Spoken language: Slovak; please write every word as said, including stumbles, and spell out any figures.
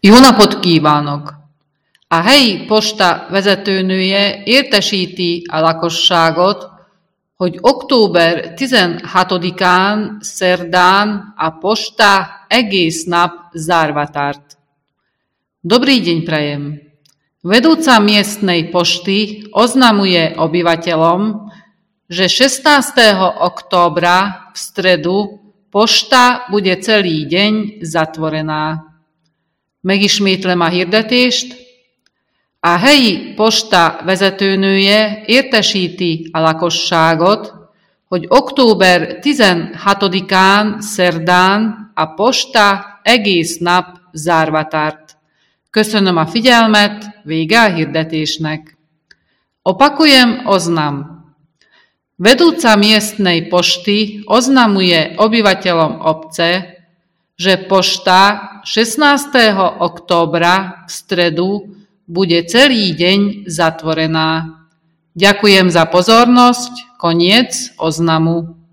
Jó napot kívánok! A helyi posta vezetőnője értesíti a lakosságot, hogy október tizenhatodikán szerdán a posta egész nap zárva tart. Dobrý deň prajem. Vedúca miestnej pošty oznamuje obyvateľom, že šestnásteho októbra v stredu pošta bude celý deň zatvorená. Megismétlem a hirdetést. A helyi posta vezetőnője értesíti a lakosságot, hogy október tizenhatodikán szerdán a posta egész nap zárva tart. Köszönöm a figyelmet, vége a hirdetésnek. Opakujem oznam. Vedúca miestnej pošty oznamuje obyvateľom obce, že pošta šestnásteho októbra v stredu bude celý deň zatvorená. Ďakujem za pozornosť. Koniec oznamu.